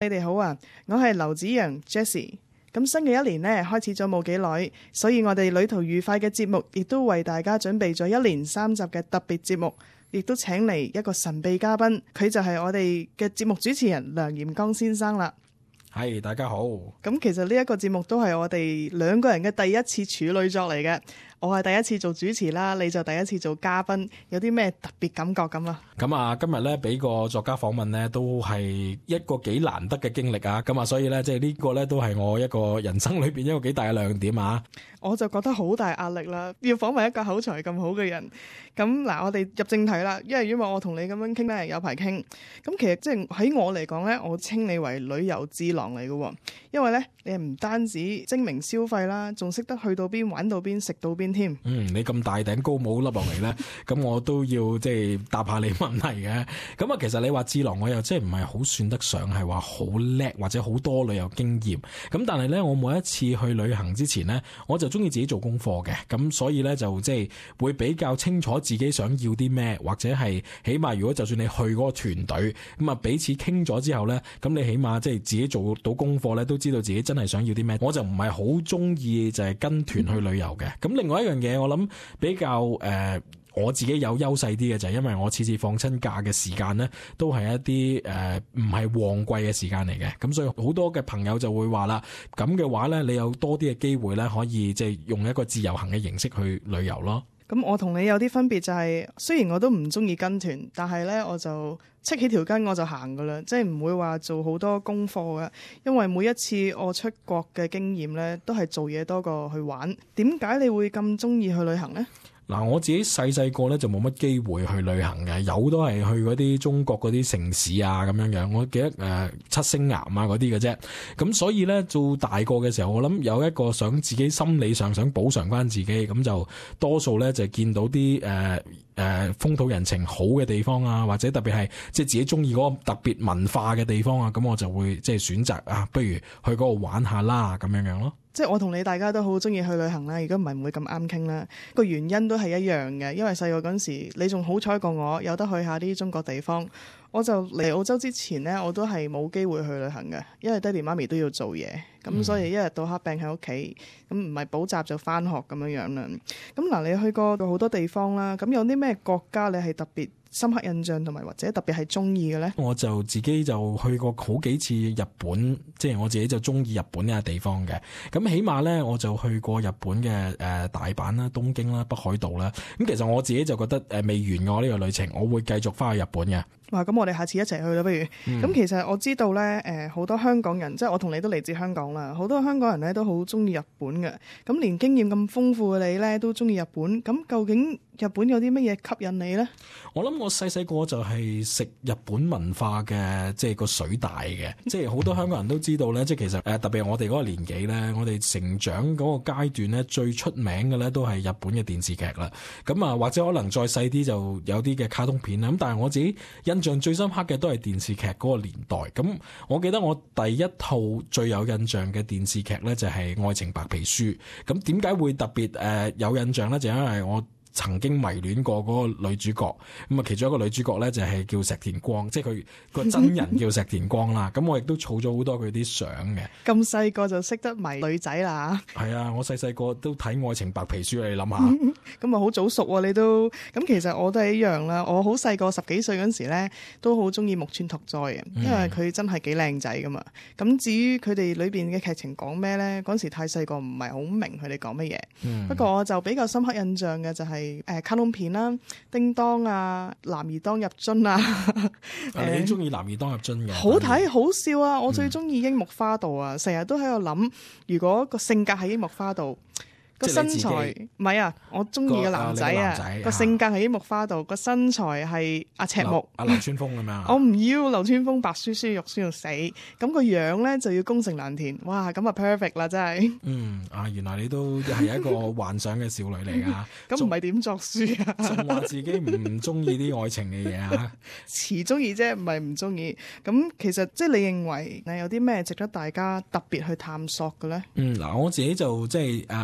你哋好啊，我係劉子陽 Jessie。咁新嘅一年呢，開始咗冇幾耐，所以我哋旅途愉快嘅節目亦都為大家準備咗一連3集嘅特別節目，亦都請嚟一個神秘嘉賓，佢就係我哋嘅節目主持人梁炎剛先生啦。 係，大家好。 咁其實呢一個節目都係我哋2個人嘅第一次處女作嚟嘅。我係第一次做主持啦，你就第一次做嘉賓，有啲咩特別感覺咁啊？ 咁啊，今日咧俾個作家訪問咧，都係一個幾難得嘅經歷啊！咁啊，所以咧，即係呢個咧都係我一個人生裏邊一個幾大嘅亮點啊！ 我就覺得好大壓力啦，要訪問一個口才咁好嘅人。咁嗱，我哋入正題啦，因為我同你咁樣傾咧，有排傾。咁其實即係喺我嚟講咧，我稱你為旅遊智囊嚟嘅，因為咧你係唔單止精明消費啦，仲識得去到邊玩到邊食到邊添。 你咁大頂高帽笠落嚟咧，咁我都要即係答下你問題嘅。咁啊，其實你話智囊，我又即係唔係好算得上係話好叻或者好多旅遊經驗。咁但係咧，我每一次去旅行之前咧，我就中意自己做功課嘅。咁所以咧就即係會比較清楚自己想要啲咩，或者係起碼如果就算你去嗰個團隊咁啊，彼此傾咗之後咧，咁你起碼即係自己做到功課咧，都知道自己真係想要啲咩。我就唔係好中意就係跟團去旅遊嘅。咁另外一樣嘢，我諗比較我自己有優勢啲嘅就係因為我次次放親假嘅時間呢，都係一啲唔係旺季嘅時間嚟嘅，咁所以好多嘅朋友就會話啦，咁嘅話呢，你有多啲嘅機會呢，可以即係用一個自由行嘅形式去旅遊咯。 咁我同你有啲分別就係，雖然我都唔中意跟團，但係呢，我就戚起條筋我就行噶啦，即係唔會話做好多功課嘅，因為每一次我出國嘅經驗呢，都係做嘢多過去玩。點解你會咁中意去旅行呢？ 嗱，我自己細個咧就冇乜機會去旅行嘅，有都係去嗰啲中國嗰啲城市啊咁樣樣。我記得七星岩啊嗰啲嘅啫。咁所以咧做大個嘅時候，我諗有一個想自己心理上想補償翻自己，咁就多數咧就見到啲風土人情好嘅地方啊，或者特別係即係自己中意嗰個特別文化嘅地方啊，咁我就會即係選擇啊，不如去嗰度玩下啦咁樣樣咯。 即係我同你大家都好中意去旅行啦，如果唔係唔會咁啱傾啦。個原因都係一樣嘅，因為細個嗰陣時你仲好彩過我，有得去下啲中國地方。我就嚟澳洲之前呢，我都係冇機會去旅行嘅，因為爹哋媽咪都要做嘢，咁所以一日到黑病喺屋企，咁唔係補習就返學咁樣樣啦。咁嗱，你去過好多地方啦，咁有啲咩國家你係特別深刻印象同埋或者特別係中意嘅呢？ 我就自己就去過好幾次日本，即係我自己就中意日本呢個地方嘅。咁起碼呢，我就去過日本嘅大阪啦、東京啦、北海道啦。咁其實我自己就覺得未完我呢個旅程，我會繼續翻去日本嘅。 哇！咁我哋下次一齊去啦，不如。咁其實我知道咧，好多香港人，即係我同你都嚟自香港啦，好多香港人咧都好中意日本嘅。咁連經驗咁豐富嘅你咧，都中意日本。咁究竟日本有啲乜嘢吸引你呢？ 我諗我細個就係食日本文化嘅，即係個水大嘅。即係好多香港人都知道咧，即係其實特別係我哋嗰個年紀咧，我哋成長嗰個階段咧，最出名嘅咧都係日本嘅電視劇啦。咁啊，或者可能再細啲就有啲嘅卡通片啦。咁但係我自己印象最深刻嘅都係電視劇嗰個年代。咁我記得我第一套最有印象嘅電視劇咧就係《愛情白皮書》。咁點解會特別有印象咧？就因為我曾經迷戀過嗰個女主角，咁啊其中一個女主角咧就係叫石田光，即係佢個真人叫石田光啦。咁我亦都儲咗好多佢啲相嘅。咁細個就識得迷女仔啦？ 係啊，我細個都睇《愛情白皮書》，你諗下。 咁啊好早熟喎，你都。咁其實我都係一樣啦。我好細個10幾歲嗰陣時咧，都好中意木村拓哉嘅，因為佢真係幾靚仔噶嘛。咁至於佢哋裏邊嘅劇情講咩咧，嗰陣時太細個，唔係好明佢哋講乜嘢。不過我就比較深刻印象嘅就係卡通片啦，叮當啊，男兒當入樽啊。 你中意男兒當入樽嘅？ 好睇好笑啊！我最中意櫻木花道啊，成日都喺度諗，如果個性格係櫻木花道，個身材唔係啊，我中意嘅男仔啊，個性格係櫻木花道，個身材係阿赤木流川楓咁樣。 我唔要流川楓，白雪雪肉酸到死，咁個樣咧就要宮城藍田，哇咁啊 perfect 啦真係。 原來你都係一個幻想嘅少女嚟噶。 咁唔係點作書啊？ 仲話自己唔中意啲愛情嘅嘢啊？ 遲中意啫，唔係唔中意。咁其實即係你認為有啲咩值得大家特別去探索嘅咧？ 嗱，我自己就即係啱啱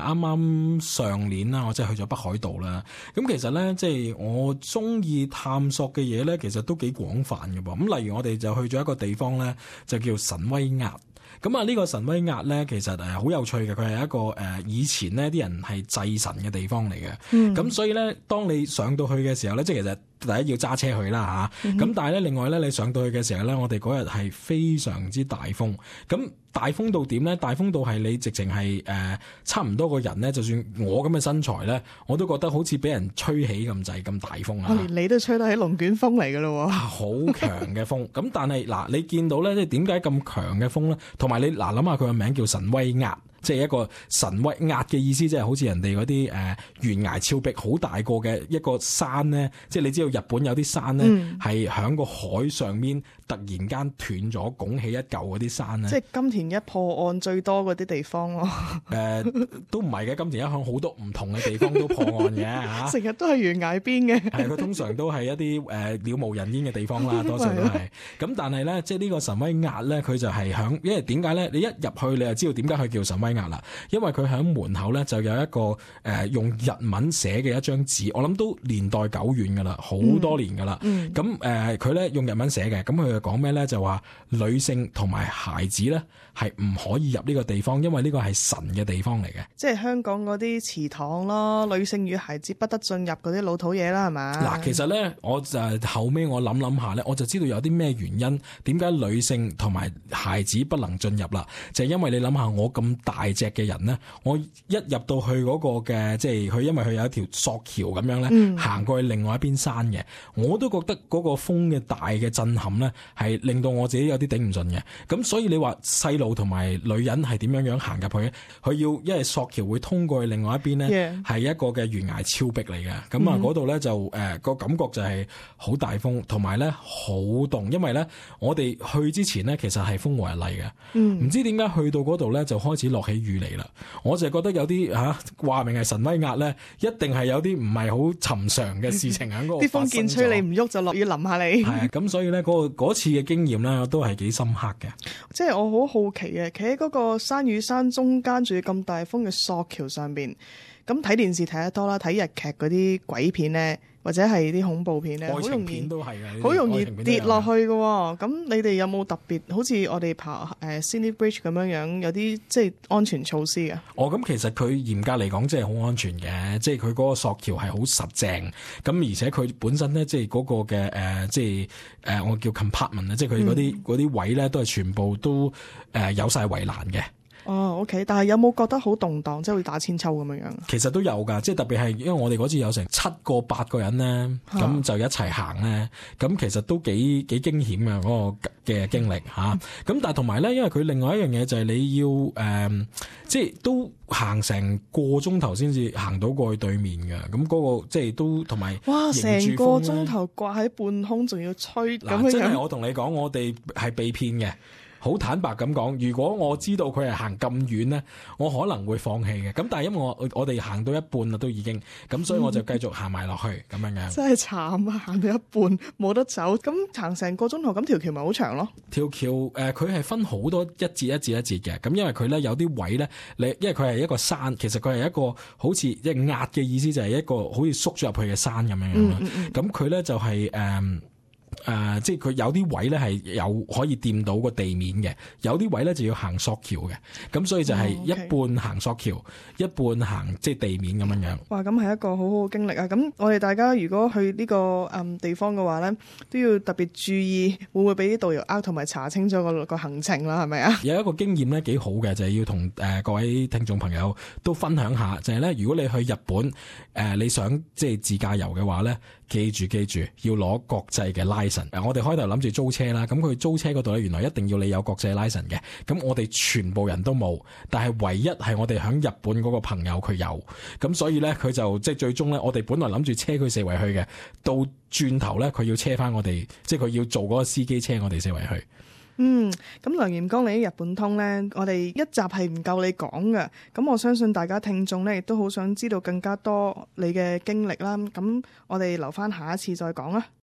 啱上年啦，我即係去咗北海道啦。咁其實咧，即係我中意探索嘅嘢咧，其實都幾廣泛嘅噃。咁例如我哋就去咗一個地方咧，就叫神威壓。咁啊，呢個神威壓咧，其實好有趣嘅，佢係一個以前呢啲人係祭神嘅地方嚟嘅。咁所以咧，當你上到去嘅時候咧，即係其實第一要揸車去啦嚇。咁但係咧，另外咧，你上到去嘅時候咧，我哋嗰日係非常之大風。咁大風到點咧？大風到係你直情係差唔多個人咧，就算我咁嘅身材咧，我都覺得好似俾人吹起咁滯，咁大風啊！ 連你都吹得起龍捲風嚟㗎咯喎！ 好強嘅風。咁但係嗱，你見到咧，即係點解咁強嘅風咧？同埋你嗱諗下佢個名叫神威壓。即係一個神威壓嘅意思，即係好似人哋嗰啲懸崖峭壁好大個嘅一個山咧，即係你知道日本有啲山咧係喺個海上面突然間斷咗，拱起一嚿嗰啲山咧。 即係金田一破案最多嗰啲地方咯。 都唔係嘅，金田一向好多唔同嘅地方都破案嘅嚇。 成日都係懸崖邊嘅。 係佢通常都係一啲了無人煙嘅地方啦，多數都係。咁但係咧，即係呢個神威壓咧，佢就係響，因為點解咧？你一入去你就知道點解佢叫神威壓啦，因為佢喺門口咧就有一個用日文寫嘅一張紙，我諗都年代久遠噶啦，好多年噶啦。咁佢咧用日文寫嘅，咁佢就講咩咧？就話女性同埋孩子咧係唔可以入呢個地方，因為呢個係神嘅地方嚟嘅。 即係香港嗰啲祠堂咯，女性與孩子不得進入嗰啲老土嘢啦，係嘛？嗱， 其實咧，我就後尾我諗下咧，我就知道有啲咩原因，點解女性同埋孩子不能進入啦？就係因為你諗下，我咁大隻嘅人咧，我一入到去嗰個嘅，即係佢因為佢有一條索橋咁樣咧，行過去另外一邊山嘅，我都覺得嗰個風嘅大嘅震撼咧，係令到我自己有啲頂唔順嘅。咁所以你話細路同埋女人係點樣行入去咧？佢要因為索橋會通過去另外一邊咧，係一個嘅懸崖峭壁嚟嘅。咁啊嗰度咧就個感覺就係好大風，同埋咧好凍，因為咧我哋去之前咧其實係風和日麗嘅，唔知點解去到嗰度咧就開始落起雨嚟啦。我就覺得有啲話明係神威壓咧，一定係有啲唔係好尋常嘅事情喺嗰度發生咗。啲風見吹你唔喐就落雨淋下你。係啊，咁所以咧嗰次嘅經驗咧都係幾深刻嘅。即係我好好奇嘅，企喺嗰個山與山中間，仲要咁大風嘅索橋上邊，咁睇電視睇得多啦，睇日劇嗰啲鬼片咧，或者係啲恐怖片咧， 愛情片都係嘅， 好容易跌落去嘅。咁你哋有冇特別好似我哋爬Sydney Bridge 咁樣有啲即係安全措施嘅？ 咁其實佢嚴格嚟講即係好安全嘅，即係佢嗰個索橋係好實淨，咁而且佢本身咧即係嗰個嘅即係我叫 compartment 即係佢嗰啲位咧都係全部都有晒圍欄嘅。 OK， 但係有冇覺得好動盪，即係會打千秋咁樣？ 其實都有㗎，即係特別係因為我哋嗰次有成7個8個人咧，咁就一齊行咧，咁其實都幾驚險嘅嗰個嘅經歷嚇。咁但係同埋咧，因為佢另外一樣嘢就係你要即係都行成個鐘頭先至行到過去對面嘅，咁嗰個即係都同埋哇，成個鐘頭掛喺半空，仲要吹咁樣。 真係我同你講，我哋係被騙嘅。好坦白咁講，如果我知道佢係行咁遠咧，我可能會放棄嘅。咁但係因為我哋行到一半啦，都已經咁，所以我就繼續行埋落去咁樣嘅。真係慘啊！行到一半冇得走，咁行成個鐘頭，咁條橋咪好長咯？條橋佢係分好多一節嘅。咁因為佢咧有啲位咧，因為佢係一個山，其實佢係一個好似即係壓嘅意思，就係一個好似縮咗入去嘅山咁樣樣啦。咁佢咧就係即係佢有啲位咧係有可以掂到個地面嘅，有啲位咧就要行索橋嘅，咁所以就係一半行索橋，一半行即係地面咁樣樣。哇，咁係一個好好嘅經歷啊！咁我哋大家如果去呢個地方嘅話咧，都要特別注意，會唔會俾啲導遊呃同埋查清楚個行程啦？係咪啊？有一個經驗咧幾好嘅，就係要同各位聽眾朋友都分享下，就係咧，如果你去日本你想即係自駕遊嘅話咧，記住要攞國際嘅 license。我哋開頭諗住租車啦，咁佢租車嗰度咧，原來一定要你有國際 license 嘅。咁我哋全部人都冇，但係唯一係我哋響日本嗰個朋友佢有。咁所以咧，佢就即係最終咧，我哋本來諗住車佢四圍去嘅，到轉頭咧，佢要車翻我哋，即係佢要做嗰個司機車我哋四圍去。咁梁嚴光，你喺日本通咧，我哋一集係唔夠你講嘅，咁我相信大家聽眾咧亦都好想知道更加多你嘅經歷啦，咁我哋留翻下一次再講啦。